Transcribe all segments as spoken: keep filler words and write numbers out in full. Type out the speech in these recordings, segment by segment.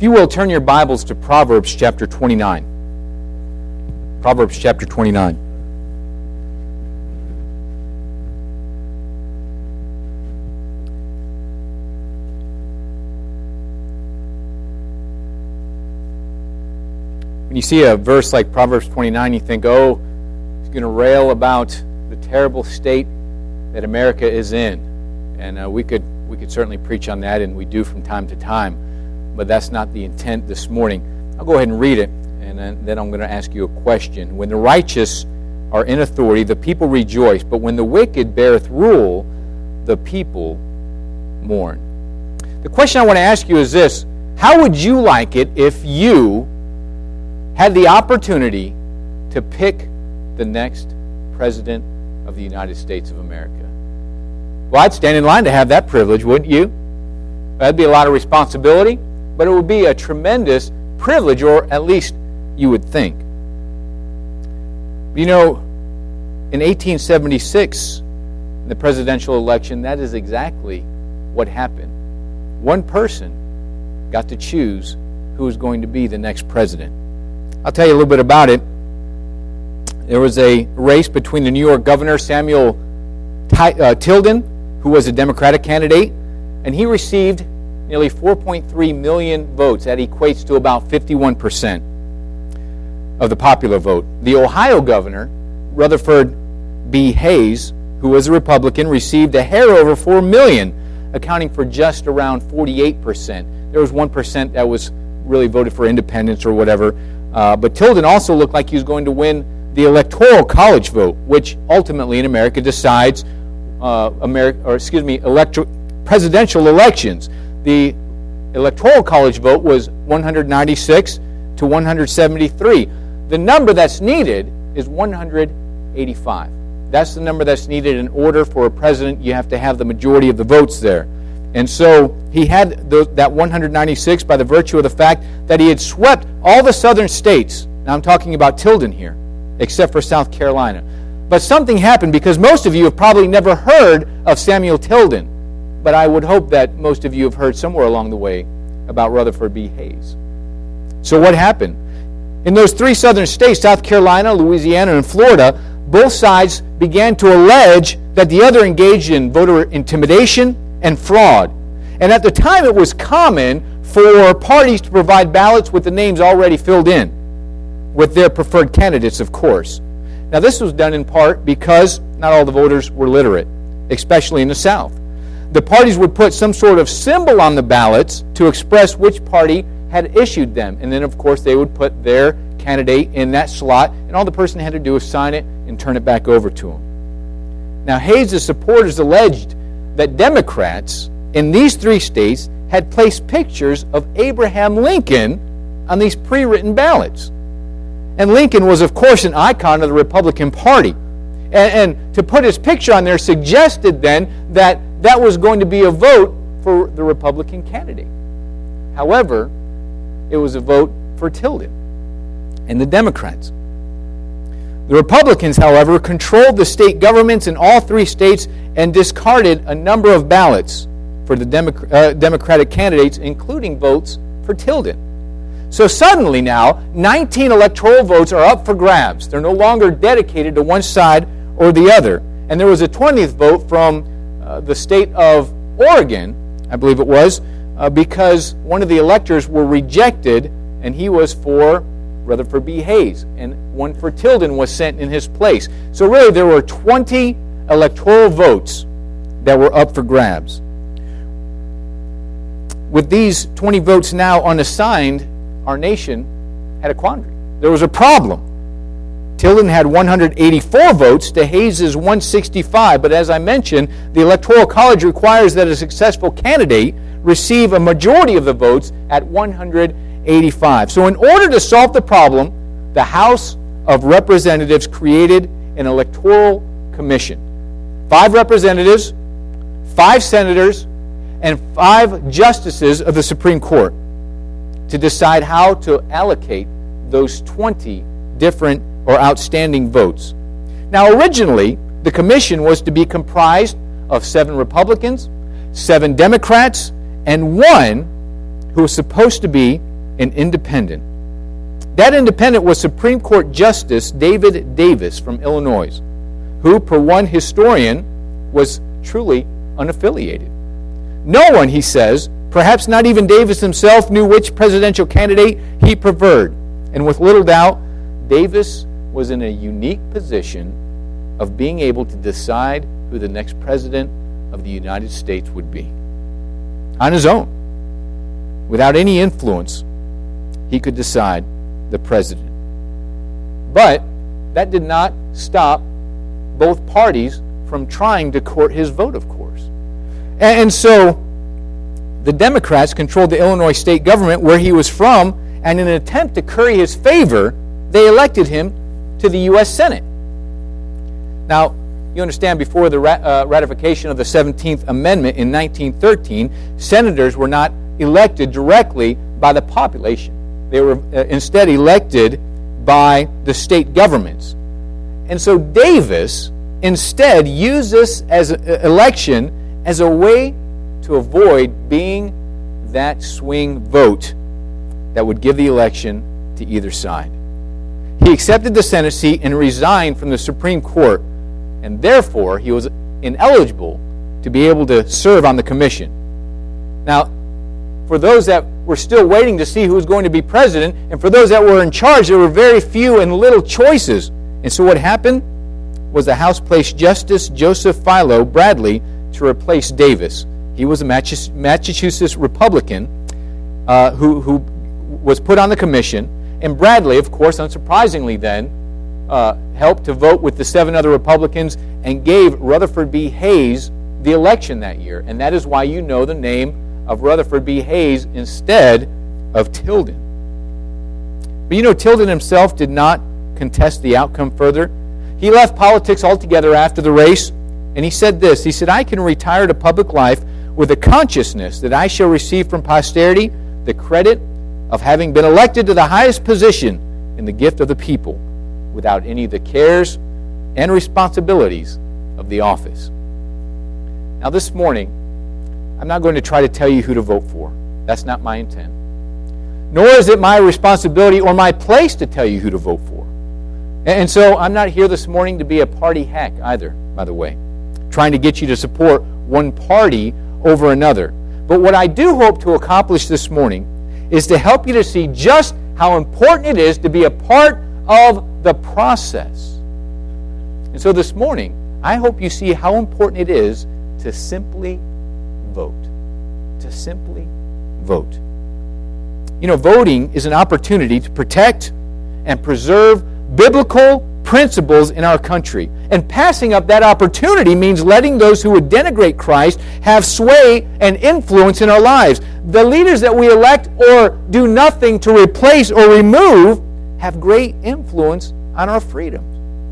you will, turn your Bibles to Proverbs chapter twenty-nine. Proverbs chapter twenty-nine. When you see a verse like Proverbs twenty-nine, you think, oh, he's going to rail about the terrible state that America is in. And uh, we could we could certainly preach on that, and we do from time to time. But that's not the intent this morning. I'll go ahead and read it, and then, then I'm going to ask you a question. When the righteous are in authority, the people rejoice. But when the wicked beareth rule, the people mourn. The question I want to ask you is this. How would you like it if you had the opportunity to pick the next president of the United States of America? Well, I'd stand in line to have that privilege, wouldn't you? That'd be a lot of responsibility, but it would be a tremendous privilege, or at least you would think. You know, in eighteen seventy-six, in the presidential election, that is exactly what happened. One person got to choose who was going to be the next president. I'll tell you a little bit about it. There was a race between the New York governor, Samuel Ty- uh, Tilden, who was a Democratic candidate, and he received nearly four point three million votes. That equates to about fifty-one percent of the popular vote. The Ohio governor, Rutherford B. Hayes, who was a Republican, received a hair over four million, accounting for just around forty-eight percent. There was one percent that was really voted for independence or whatever. Uh, but Tilden also looked like he was going to win the Electoral College vote, which ultimately in America decides uh, America, or excuse me, electro- presidential elections. The Electoral College vote was one hundred ninety-six to one hundred seventy-three. The number that's needed is one hundred eighty-five. That's the number that's needed in order for a president. You have to have the majority of the votes there. And so he had those, that one hundred ninety-six by the virtue of the fact that he had swept all the southern states. Now I'm talking about Tilden here, except for South Carolina. But something happened, because most of you have probably never heard of Samuel Tilden. But I would hope that most of you have heard somewhere along the way about Rutherford B. Hayes. So what happened? In those three southern states, South Carolina, Louisiana, and Florida, both sides began to allege that the other engaged in voter intimidation and fraud. And at the time, it was common for parties to provide ballots with the names already filled in, with their preferred candidates, of course. Now, this was done in part because not all the voters were literate, especially in the South. The parties would put some sort of symbol on the ballots to express which party had issued them. And then, of course, they would put their candidate in that slot, and all the person had to do was sign it and turn it back over to him. Now, Hayes' supporters alleged that Democrats in these three states had placed pictures of Abraham Lincoln on these pre-written ballots. And Lincoln was, of course, an icon of the Republican Party. And, and to put his picture on there suggested then that that was going to be a vote for the Republican candidate. However, it was a vote for Tilden and the Democrats. The Republicans, however, controlled the state governments in all three states and discarded a number of ballots for the Demo- uh, Democratic candidates, including votes for Tilden. So suddenly now, nineteen electoral votes are up for grabs. They're no longer dedicated to one side or the other. And there was a twentieth vote from uh, the state of Oregon, I believe it was, uh, because one of the electors were rejected, and he was for Rutherford B. Hayes, and one for Tilden was sent in his place. So really there were twenty electoral votes that were up for grabs. With these twenty votes now unassigned, our nation had a quandary. There was a problem. Tilden had one hundred eighty-four votes to Hayes' one hundred sixty-five, but as I mentioned, the Electoral College requires that a successful candidate receive a majority of the votes at one hundred eighty-five. So in order to solve the problem, the House of Representatives created an electoral commission. Five representatives, five senators, and five justices of the Supreme Court to decide how to allocate those twenty different or outstanding votes. Now, originally, the commission was to be comprised of seven Republicans, seven Democrats, and one who was supposed to be an independent. That independent was Supreme Court Justice David Davis from Illinois, who, per one historian, was truly unaffiliated. No one, he says, perhaps not even Davis himself, knew which presidential candidate he preferred. And with little doubt, Davis was in a unique position of being able to decide who the next president of the United States would be. On his own, without any influence, he could decide the president. But that did not stop both parties from trying to court his vote, of course. And so the Democrats controlled the Illinois state government where he was from, and in an attempt to curry his favor, they elected him to the U S Senate. Now, you understand, before the rat, uh, ratification of the seventeenth Amendment in nineteen thirteen, senators were not elected directly by the population. They were uh, instead elected by the state governments. And so Davis instead used this as a, election as a way to avoid being that swing vote that would give the election to either side. He accepted the Senate seat and resigned from the Supreme Court, and therefore he was ineligible to be able to serve on the commission. Now, for those that were still waiting to see who was going to be president, and for those that were in charge, there were very few and little choices. And so what happened was the House placed Justice Joseph Philo Bradley to replace Davis. He was a Massachusetts Republican uh, who, who was put on the commission. And Bradley, of course, unsurprisingly then, uh, helped to vote with the seven other Republicans and gave Rutherford B. Hayes the election that year. And that is why you know the name of Rutherford B. Hayes instead of Tilden. But you know, Tilden himself did not contest the outcome further. He left politics altogether after the race, and he said this. He said, "I can retire to public life with the consciousness that I shall receive from posterity the credit of having been elected to the highest position in the gift of the people, without any of the cares and responsibilities of the office." Now this morning, I'm not going to try to tell you who to vote for. That's not my intent. Nor is it my responsibility or my place to tell you who to vote for. And so I'm not here this morning to be a party hack either, by the way, trying to get you to support one party over another. But what I do hope to accomplish this morning is to help you to see just how important it is to be a part of the process. And so this morning, I hope you see how important it is to simply vote. To simply vote. You know, voting is an opportunity to protect and preserve biblical principles in our country. And passing up that opportunity means letting those who would denigrate Christ have sway and influence in our lives. The leaders that we elect or do nothing to replace or remove have great influence on our freedoms.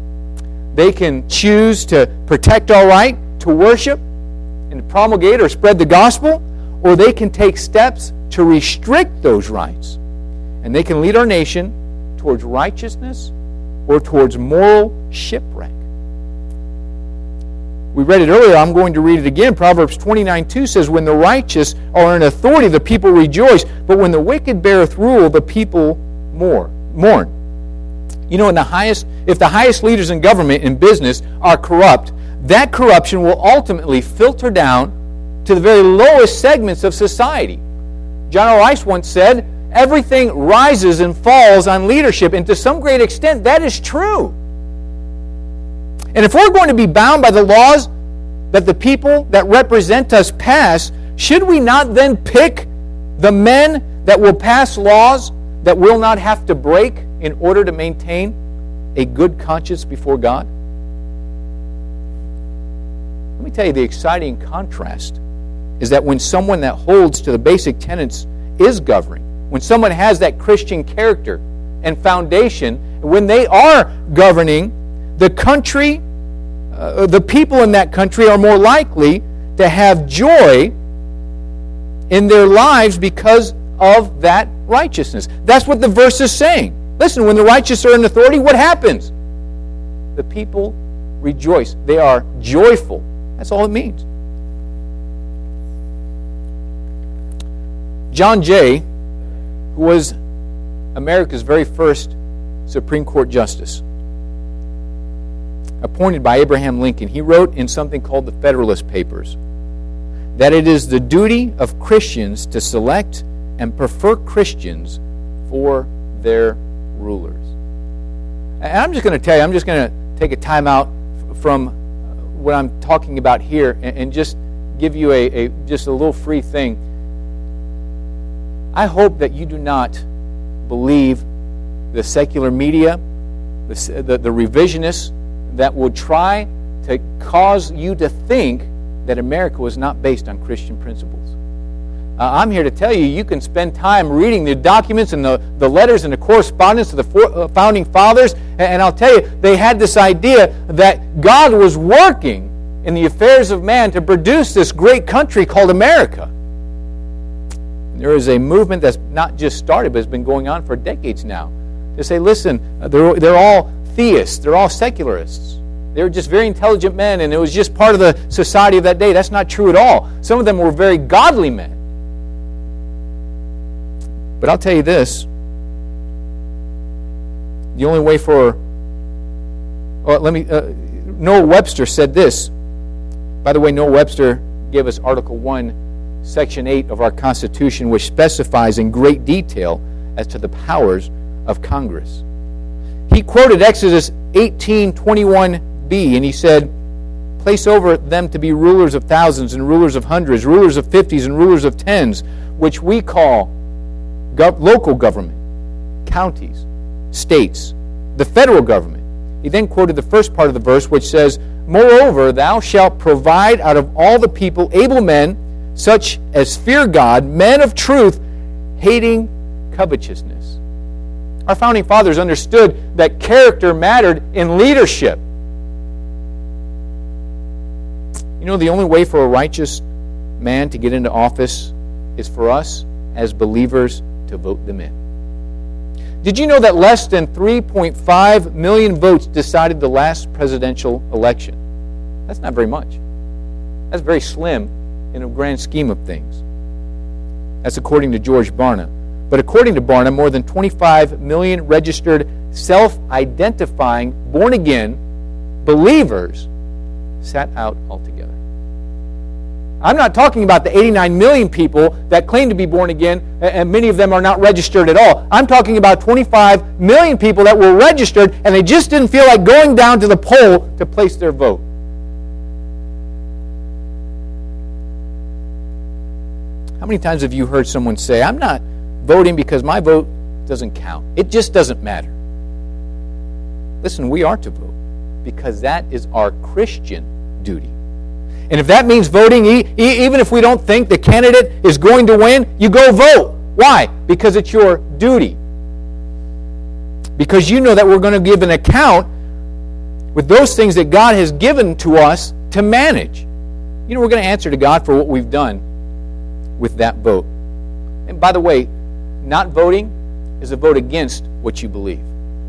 They can choose to protect our right to worship and promulgate or spread the gospel, or they can take steps to restrict those rights. And they can lead our nation towards righteousness or towards moral shipwreck. We read it earlier. I'm going to read it again. Proverbs twenty-nine two says, "When the righteous are in authority, the people rejoice. But when the wicked beareth rule, the people mourn." You know, in the highest, if the highest leaders in government and business are corrupt, that corruption will ultimately filter down to the very lowest segments of society. John R. Rice once said, "Everything rises and falls on leadership," and to some great extent, that is true. And if we're going to be bound by the laws that the people that represent us pass, should we not then pick the men that will pass laws that we'll not have to break in order to maintain a good conscience before God? Let me tell you, the exciting contrast is that when someone that holds to the basic tenets is governing, when someone has that Christian character and foundation, when they are governing, the country, uh, the people in that country are more likely to have joy in their lives because of that righteousness. That's what the verse is saying. Listen, when the righteous are in authority, what happens? The people rejoice. They are joyful. That's all it means. John Jay who was America's very first Supreme Court justice, appointed by Abraham Lincoln, he wrote in something called the Federalist Papers that it is the duty of Christians to select and prefer Christians for their rulers. And I'm just going to tell you, I'm just going to take a time out from what I'm talking about here and, and just give you a, a just a little free thing. I hope that you do not believe the secular media, the, the, the revisionists that would try to cause you to think that America was not based on Christian principles. Uh, I'm here to tell you, you can spend time reading the documents and the, the letters and the correspondence of the four, uh, founding fathers, and, and I'll tell you, they had this idea that God was working in the affairs of man to produce this great country called America. And there is a movement that's not just started, but has been going on for decades now. To say, listen, they're, they're all theists, they're all secularists. They were just very intelligent men, and it was just part of the society of that day. That's not true at all. Some of them were very godly men. But I'll tell you this, the only way for, oh, let me, uh, Noah Webster said this. By the way, Noah Webster gave us Article one, Section eight of our Constitution, which specifies in great detail as to the powers of Congress. He quoted Exodus eighteen twenty-one b, and he said, place over them to be rulers of thousands and rulers of hundreds, rulers of fifties and rulers of tens, which we call gov- local government, counties, states, the federal government. He then quoted the first part of the verse, which says, moreover, thou shalt provide out of all the people able men, such as fear God, men of truth, hating covetousness. Our founding fathers understood that character mattered in leadership. You know, the only way for a righteous man to get into office is for us as believers to vote them in. Did you know that less than three point five million votes decided the last presidential election? That's not very much. That's very slim in a grand scheme of things. That's according to George Barna. But according to Barna, more than twenty-five million registered, self-identifying, born-again believers sat out altogether. I'm not talking about the eighty-nine million people that claim to be born again, and many of them are not registered at all. I'm talking about twenty-five million people that were registered, and they just didn't feel like going down to the poll to place their vote. How many times have you heard someone say, I'm not voting because my vote doesn't count. It just doesn't matter. Listen, we are to vote because that is our Christian duty. And if that means voting, e- e- even if we don't think the candidate is going to win, you go vote. Why? Because it's your duty. Because you know that we're going to give an account with those things that God has given to us to manage. You know, we're going to answer to God for what we've done with that vote. And by the way, not voting is a vote against what you believe.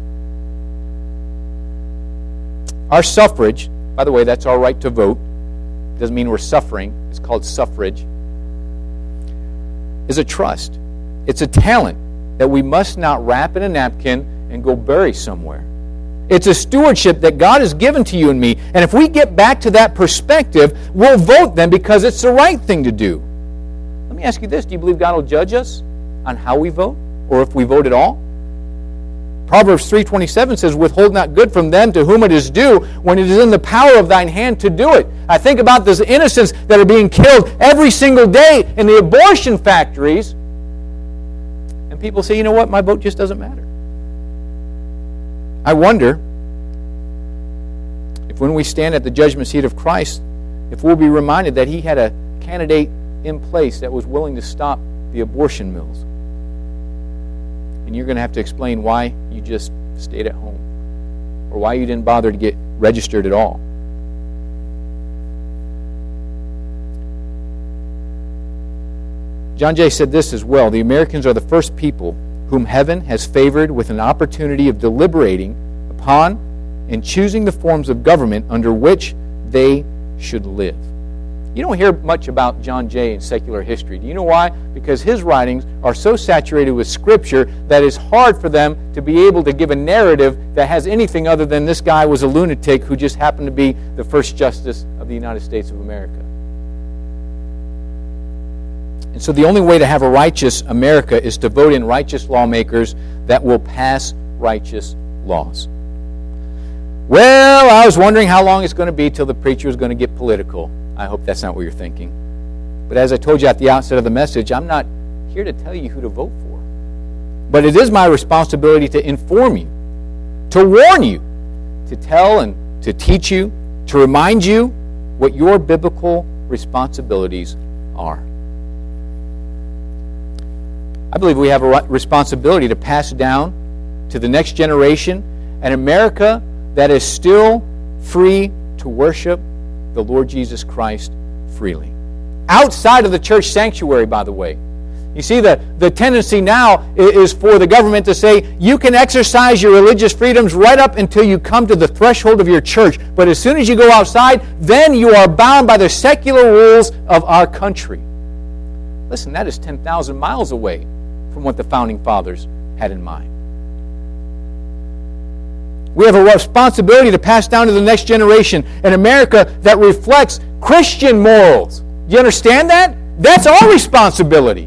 Our suffrage, by the way, that's our right to vote. Doesn't mean we're suffering. It's called suffrage. Is a trust. It's a talent that we must not wrap in a napkin and go bury somewhere. It's a stewardship that God has given to you and me. And if we get back to that perspective, we'll vote then because it's the right thing to do. Let me ask you this. Do you believe God will judge us on how we vote? Or if we vote at all? Proverbs three twenty-seven says, withhold not good from them to whom it is due, when it is in the power of thine hand to do it. I think about those innocents that are being killed every single day in the abortion factories. And people say, you know what, my vote just doesn't matter. I wonder if when we stand at the judgment seat of Christ, if we'll be reminded that He had a candidate in place that was willing to stop the abortion mills. And you're going to have to explain why you just stayed at home or why you didn't bother to get registered at all. John Jay said this as well. The Americans are the first people whom heaven has favored with an opportunity of deliberating upon and choosing the forms of government under which they should live. You don't hear much about John Jay in secular history. Do you know why? Because his writings are so saturated with Scripture that it's hard for them to be able to give a narrative that has anything other than this guy was a lunatic who just happened to be the first justice of the United States of America. And so the only way to have a righteous America is to vote in righteous lawmakers that will pass righteous laws. Well, I was wondering how long it's going to be till the preacher is going to get political. I hope that's not what you're thinking. But as I told you at the outset of the message, I'm not here to tell you who to vote for. But it is my responsibility to inform you, to warn you, to tell and to teach you, to remind you what your biblical responsibilities are. I believe we have a responsibility to pass down to the next generation an America that is still free to worship the Lord Jesus Christ freely. Outside of the church sanctuary, by the way. You see, the, the tendency now is for the government to say, you can exercise your religious freedoms right up until you come to the threshold of your church. But as soon as you go outside, then you are bound by the secular rules of our country. Listen, that is ten thousand miles away from what the Founding Fathers had in mind. We have a responsibility to pass down to the next generation an America that reflects Christian morals. Do you understand that? That's our responsibility.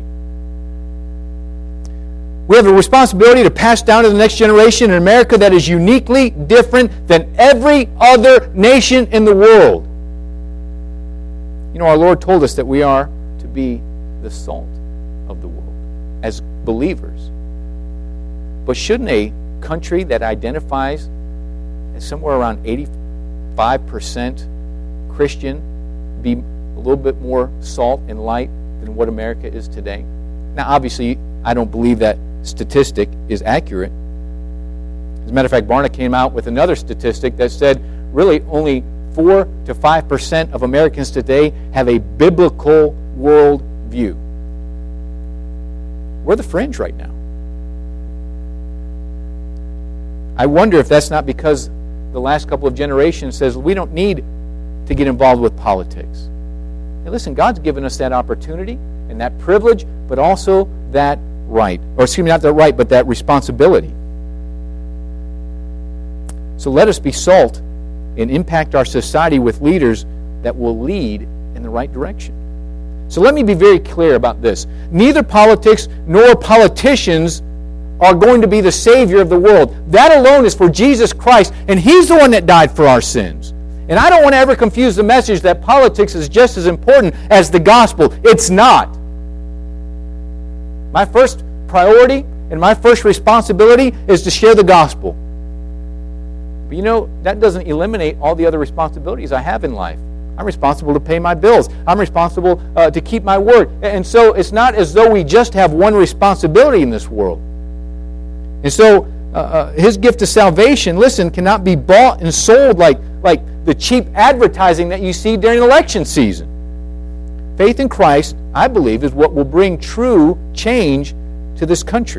We have a responsibility to pass down to the next generation an America that is uniquely different than every other nation in the world. You know, our Lord told us that we are to be the salt of the world as believers. But shouldn't a country that identifies as somewhere around eighty-five percent Christian be a little bit more salt and light than what America is today? Now, obviously, I don't believe that statistic is accurate. As a matter of fact, Barna came out with another statistic that said really only four to five percent of Americans today have a biblical world view. We're the fringe right now. I wonder if that's not because the last couple of generations says we don't need to get involved with politics. Hey, listen, God's given us that opportunity and that privilege, but also that right. Or excuse me, not that right, but that responsibility. So let us be salt and impact our society with leaders that will lead in the right direction. So let me be very clear about this. Neither politics nor politicians are going to be the Savior of the world. That alone is for Jesus Christ, and He's the one that died for our sins. And I don't want to ever confuse the message that politics is just as important as the gospel. It's not. My first priority and my first responsibility is to share the gospel. But you know, that doesn't eliminate all the other responsibilities I have in life. I'm responsible to pay my bills. I'm responsible uh, to keep my word. And so it's not as though we just have one responsibility in this world. And so uh, uh, His gift of salvation, listen, cannot be bought and sold like, like the cheap advertising that you see during election season. Faith in Christ, I believe, is what will bring true change to this country.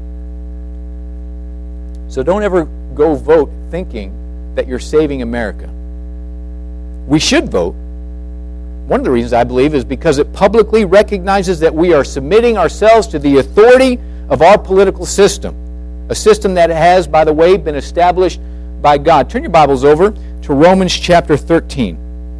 So don't ever go vote thinking that you're saving America. We should vote. One of the reasons I believe is because it publicly recognizes that we are submitting ourselves to the authority of our political system. A system that has, by the way, been established by God. Turn your Bibles over to Romans chapter thirteen.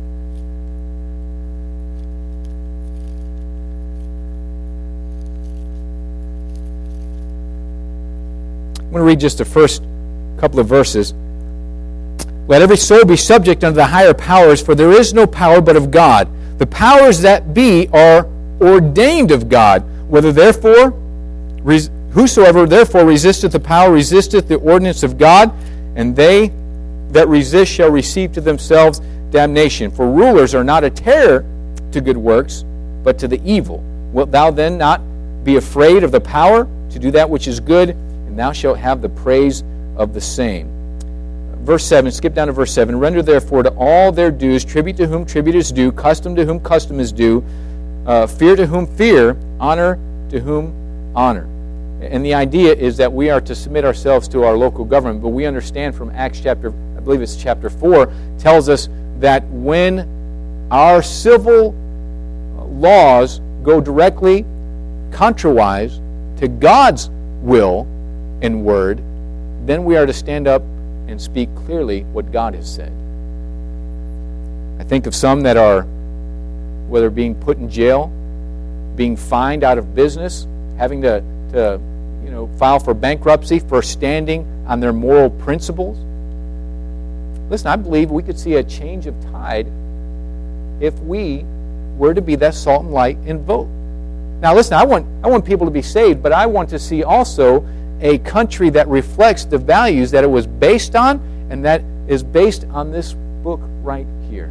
I'm going to read just the first couple of verses. Let every soul be subject unto the higher powers, for there is no power but of God. The powers that be are ordained of God. Whether therefore, res- whosoever therefore resisteth the power resisteth the ordinance of God, and they that resist shall receive to themselves damnation. For rulers are not a terror to good works, but to the evil. Wilt thou then not be afraid of the power to do that which is good, and thou shalt have the praise of the same. Verse seven, skip down to verse seven. Render therefore to all their dues, tribute to whom tribute is due, custom to whom custom is due, uh, fear to whom fear, honor to whom honor. And the idea is that we are to submit ourselves to our local government, but we understand from Acts chapter, I believe it's chapter four, tells us that when our civil laws go directly contrawise to God's will and word, then we are to stand up and speak clearly what God has said. I think of some that are, whether being put in jail, being fined out of business, having to, to you know, file for bankruptcy for standing on their moral principles. Listen, I believe we could see a change of tide if we were to be that salt and light and vote. Now listen, I want I want people to be saved, but I want to see also a country that reflects the values that it was based on, and that is based on this book right here.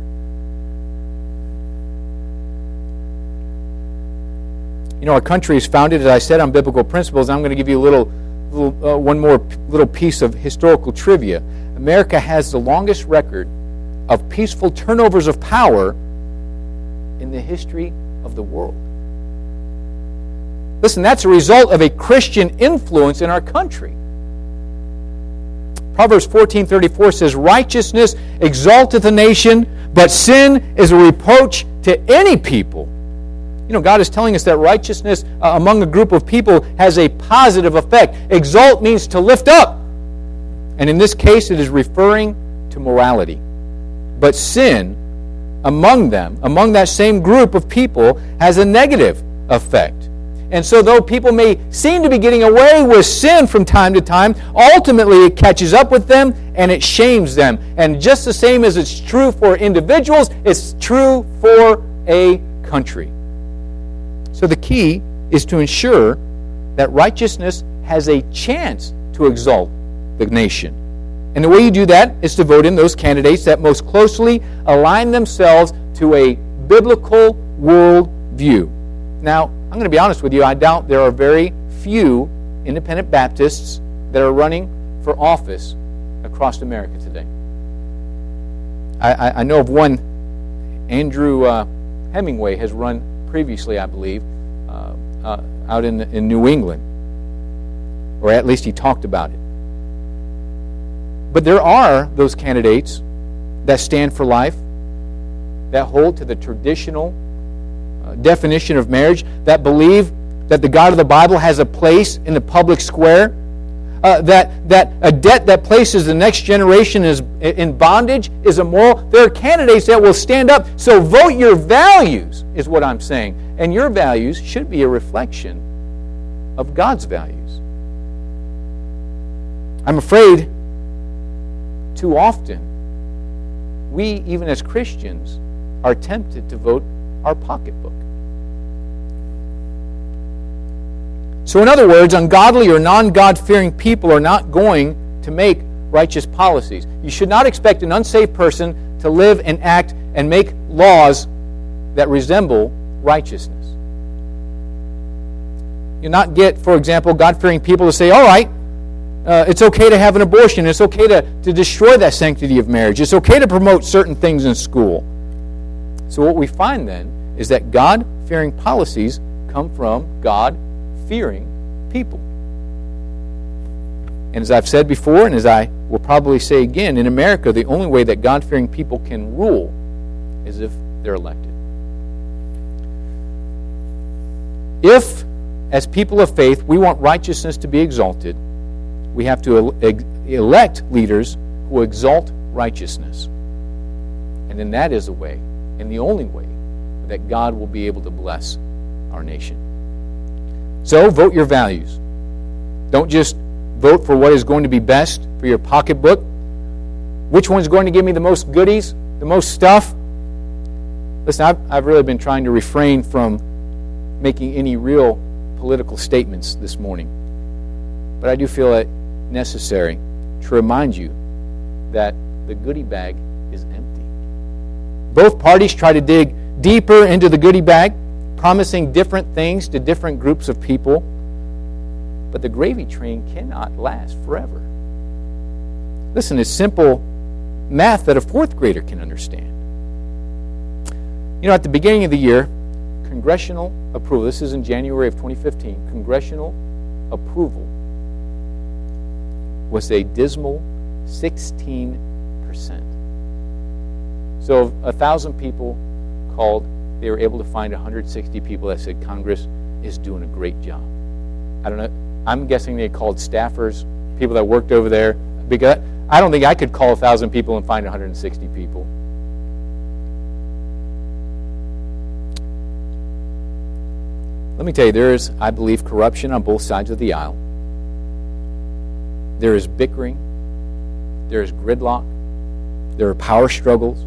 You know, our country is founded, as I said, on biblical principles. I'm going to give you a little, little uh, one more p- little piece of historical trivia. America has the longest record of peaceful turnovers of power in the history of the world. Listen, that's a result of a Christian influence in our country. Proverbs fourteen thirty-four says, "Righteousness exalteth a nation, but sin is a reproach to any people." You know, God is telling us that righteousness uh, among a group of people has a positive effect. Exalt means to lift up. And in this case, it is referring to morality. But sin among them, among that same group of people, has a negative effect. And so though people may seem to be getting away with sin from time to time, ultimately it catches up with them and it shames them. And just the same as it's true for individuals, it's true for a country. So the key is to ensure that righteousness has a chance to exalt the nation. And the way you do that is to vote in those candidates that most closely align themselves to a biblical worldview. Now, I'm going to be honest with you, I doubt there are very few independent Baptists that are running for office across America today. I, I, I know of one, Andrew uh, Hemingway has run previously, I believe, uh, uh, out in, in New England. Or at least he talked about it. But there are those candidates that stand for life, that hold to the traditional uh, definition of marriage, that believe that the God of the Bible has a place in the public square, uh, that, that a debt that places the next generation is, in bondage is immoral. There are candidates that will stand up. So vote your values, is what I'm saying. And your values should be a reflection of God's values. I'm afraid too often, we, even as Christians, are tempted to vote our pocketbook. So in other words, ungodly or non-God-fearing people are not going to make righteous policies. You should not expect an unsaved person to live and act and make laws that resemble righteousness. You'll not get, for example, God-fearing people to say, all right, Uh, it's okay to have an abortion. It's okay to, to destroy that sanctity of marriage. It's okay to promote certain things in school. So what we find then is that God-fearing policies come from God-fearing people. And as I've said before, and as I will probably say again, in America, the only way that God-fearing people can rule is if they're elected. If, as people of faith, we want righteousness to be exalted, we have to elect leaders who exalt righteousness. And then that is the way, and the only way, that God will be able to bless our nation. So, vote your values. Don't just vote for what is going to be best for your pocketbook. Which one's going to give me the most goodies, the most stuff? Listen, I've, I've really been trying to refrain from making any real political statements this morning. But I do feel it necessary to remind you that the goodie bag is empty. Both parties try to dig deeper into the goodie bag, promising different things to different groups of people. But the gravy train cannot last forever. Listen, it's simple math that a fourth grader can understand. You know, at the beginning of the year, congressional approval, this is in January of twenty fifteen, congressional approval was a dismal sixteen percent. So a thousand people called, they were able to find one hundred sixty people that said Congress is doing a great job. I don't know. I'm guessing they called staffers, people that worked over there, because I don't think I could call one thousand people and find one hundred sixty people. Let me tell you, there is, I believe, corruption on both sides of the aisle. There is bickering. There is gridlock. There are power struggles.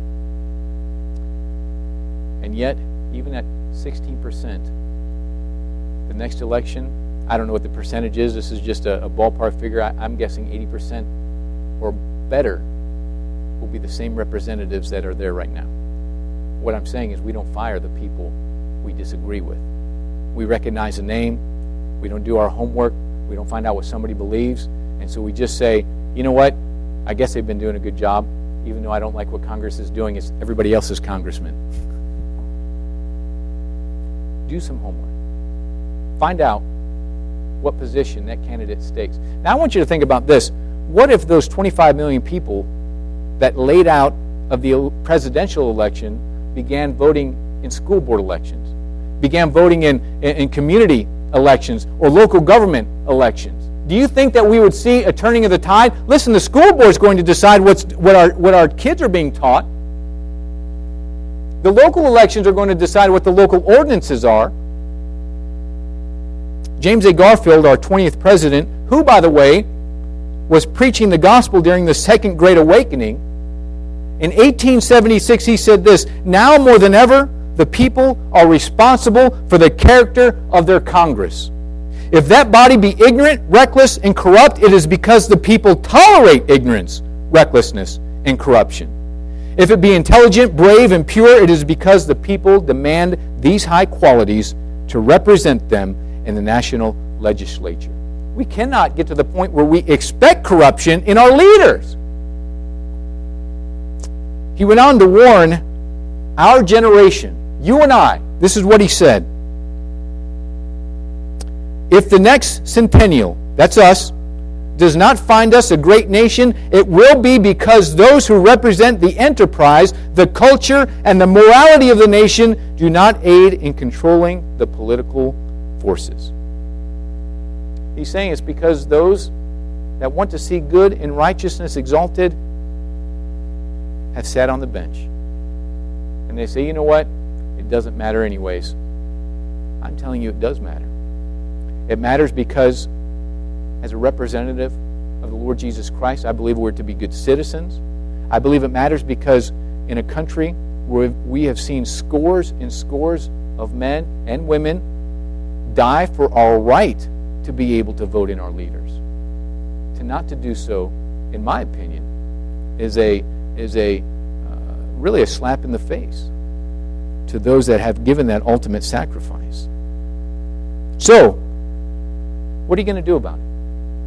And yet, even at sixteen percent, the next election, I don't know what the percentage is. This is just a, a ballpark figure. I, I'm guessing eighty percent or better will be the same representatives that are there right now. What I'm saying is we don't fire the people we disagree with. We recognize a name. We don't do our homework. We don't find out what somebody believes. And so we just say, you know what? I guess they've been doing a good job. Even though I don't like what Congress is doing, it's everybody else's congressman. Do some homework. Find out what position that candidate takes. Now I want you to think about this. What if those twenty-five million people that laid out of the presidential election began voting in school board elections, began voting in, in, in community elections or local government elections? Do you think that we would see a turning of the tide? Listen, the school board is going to decide what's, what, our, what our kids are being taught. The local elections are going to decide what the local ordinances are. James A. Garfield, our twentieth president, who, by the way, was preaching the gospel during the Second Great Awakening, in eighteen seventy-six he said this, "Now more than ever, the people are responsible for the character of their Congress. If that body be ignorant, reckless, and corrupt, it is because the people tolerate ignorance, recklessness, and corruption. If it be intelligent, brave, and pure, it is because the people demand these high qualities to represent them in the national legislature." We cannot get to the point where we expect corruption in our leaders. He went on to warn our generation, you and I, this is what he said. If the next centennial, that's us, does not find us a great nation, it will be because those who represent the enterprise, the culture, and the morality of the nation do not aid in controlling the political forces. He's saying it's because those that want to see good and righteousness exalted have sat on the bench. And they say, you know what? It doesn't matter anyways. I'm telling you it does matter. It matters because as a representative of the Lord Jesus Christ, I believe we're to be good citizens. I believe it matters because in a country where we have seen scores and scores of men and women die for our right to be able to vote in our leaders. To not to do so, in my opinion, is a is a uh, really a slap in the face to those that have given that ultimate sacrifice. So, what are you going to do about it?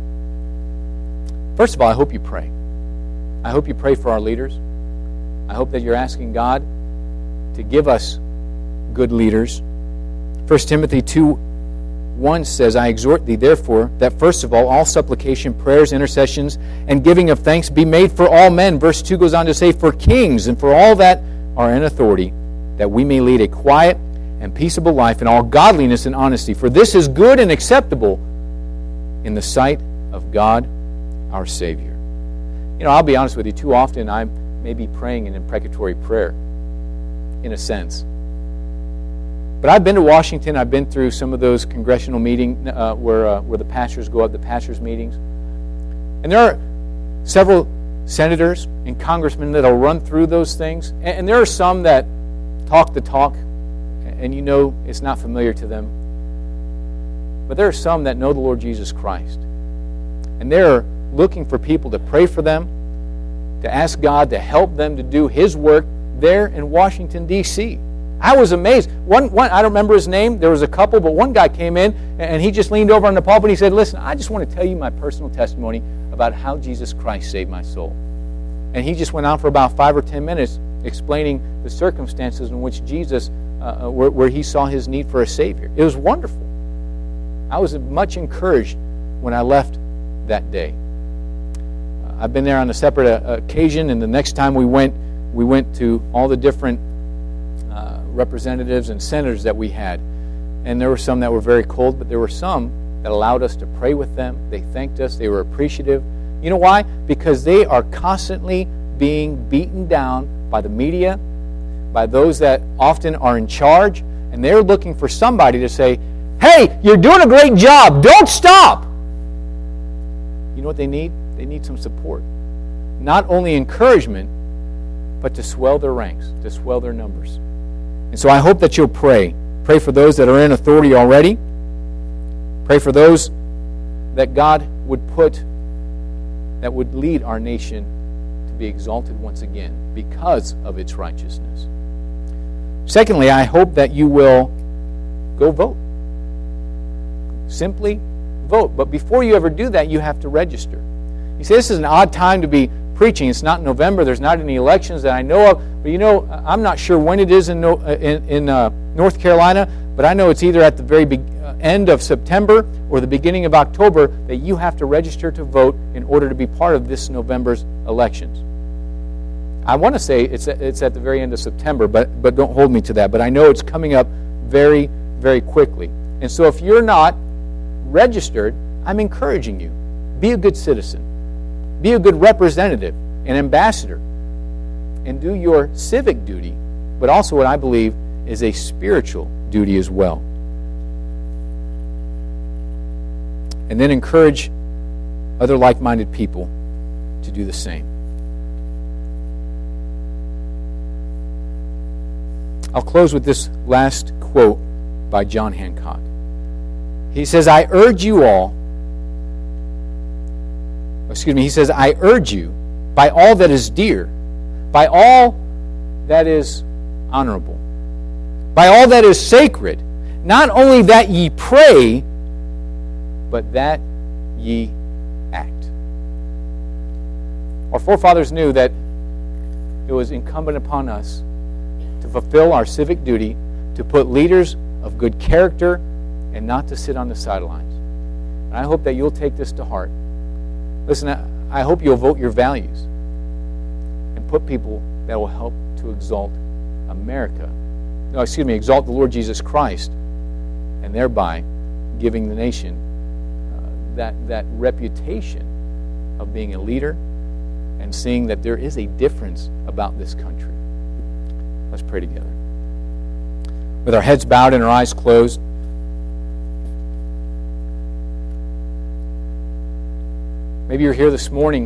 First of all, I hope you pray. I hope you pray for our leaders. I hope that you're asking God to give us good leaders. First Timothy two one says, "I exhort thee therefore that first of all, all supplication, prayers, intercessions, and giving of thanks be made for all men." Verse two goes on to say, "For kings and for all that are in authority, that we may lead a quiet and peaceable life in all godliness and honesty. For this is good and acceptable in the sight of God our Savior." You know, I'll be honest with you, too often I may be praying an imprecatory prayer, in a sense. But I've been to Washington. I've been through some of those congressional meetings uh, where uh, where the pastors go up, the pastors' meetings. And there are several senators and congressmen that will run through those things. And, and there are some that talk the talk, and you know it's not familiar to them. But there are some that know the Lord Jesus Christ. And they're looking for people to pray for them, to ask God to help them to do His work there in Washington, D C I was amazed. One, one, I don't remember his name. There was a couple, but one guy came in, and he just leaned over on the pulpit and he said, "Listen, I just want to tell you my personal testimony about how Jesus Christ saved my soul." And he just went on for about five or ten minutes explaining the circumstances in which Jesus, uh, where, where he saw his need for a Savior. It was wonderful. I was much encouraged when I left that day. Uh, I've been there on a separate uh, occasion, and the next time we went, we went to all the different Uh, representatives and senators that we had. And there were some that were very cold, but there were some that allowed us to pray with them. They thanked us. They were appreciative. You know why? Because they are constantly being beaten down by the media, by those that often are in charge, and they're looking for somebody to say, hey, you're doing a great job. Don't stop. You know what they need? They need some support. Not only encouragement, but to swell their ranks, to swell their numbers. And so I hope that you'll pray. Pray for those that are in authority already. Pray for those that God would put, that would lead our nation to be exalted once again because of its righteousness. Secondly, I hope that you will go vote. Simply vote. But before you ever do that, you have to register. You say, this is an odd time to be preaching. It's not November. There's not any elections that I know of. But you know, I'm not sure when it is in, in, in uh, North Carolina, but I know it's either at the very be- end of September or the beginning of October that you have to register to vote in order to be part of this November's elections. I want to say it's it's at the very end of September, but but don't hold me to that. But I know it's coming up very, very quickly. And so if you're not registered, I'm encouraging you. Be a good citizen. Be a good representative, an ambassador, and do your civic duty, but also what I believe is a spiritual duty as well. And then encourage other like-minded people to do the same. I'll close with this last quote by John Hancock. He says, I urge you all, excuse me, he says, I urge you by all that is dear, by all that is honorable, by all that is sacred, not only that ye pray, but that ye act. Our forefathers knew that it was incumbent upon us to fulfill our civic duty, to put leaders of good character, and not to sit on the sidelines. And I hope that you'll take this to heart. Listen, I hope you'll vote your values and put people that will help to exalt America. No, excuse me, exalt the Lord Jesus Christ, and thereby giving the nation uh, that, that reputation of being a leader and seeing that there is a difference about this country. Let's pray together. With our heads bowed and our eyes closed, maybe you're here this morning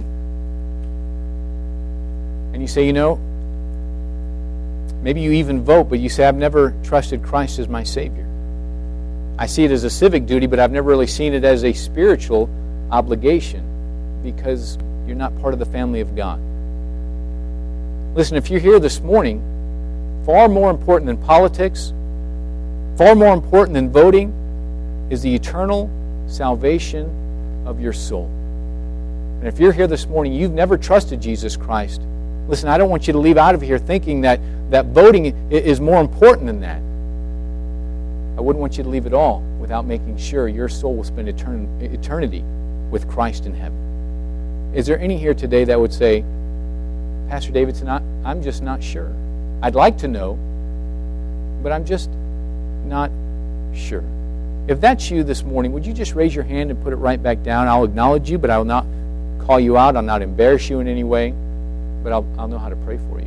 and you say, you know, maybe you even vote, but you say, I've never trusted Christ as my Savior. I see it as a civic duty, but I've never really seen it as a spiritual obligation because you're not part of the family of God. Listen, if you're here this morning, far more important than politics, far more important than voting, is the eternal salvation of your soul. And if you're here this morning, you've never trusted Jesus Christ, listen, I don't want you to leave out of here thinking that, that voting is more important than that. I wouldn't want you to leave it all without making sure your soul will spend etern- eternity with Christ in heaven. Is there any here today that would say, Pastor Davidson, I, I'm just not sure. I'd like to know, but I'm just not sure. If that's you this morning, would you just raise your hand and put it right back down? I'll acknowledge you, but I will not call you out. I'll not embarrass you in any way, but I'll, I'll know how to pray for you.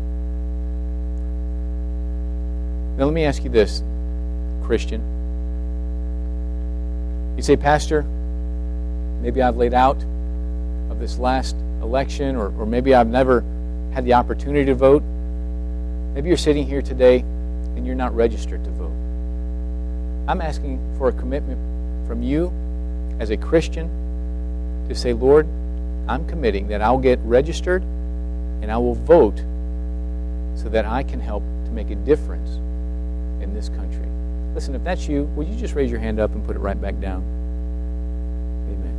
Now let me ask you this, Christian. You say, Pastor, maybe I've laid out of this last election, or, or maybe I've never had the opportunity to vote. Maybe you're sitting here today and you're not registered to vote. I'm asking for a commitment from you as a Christian to say, Lord, I'm committing that I'll get registered and I will vote so that I can help to make a difference in this country. Listen, if that's you, would you just raise your hand up and put it right back down? Amen.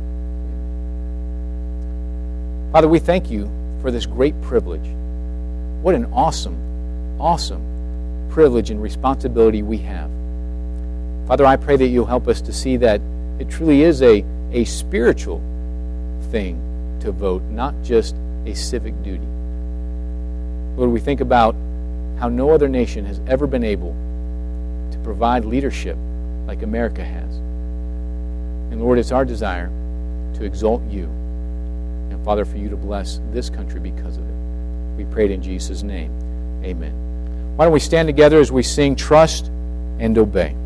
Amen. Father, we thank you for this great privilege. What an awesome, awesome privilege and responsibility we have. Father, I pray that you'll help us to see that it truly is a, a spiritual thing to vote, not just a civic duty. Lord, we think about how no other nation has ever been able to provide leadership like America has. And Lord, it's our desire to exalt you. And Father, for you to bless this country because of it. We pray it in Jesus' name. Amen. Why don't we stand together as we sing Trust and Obey.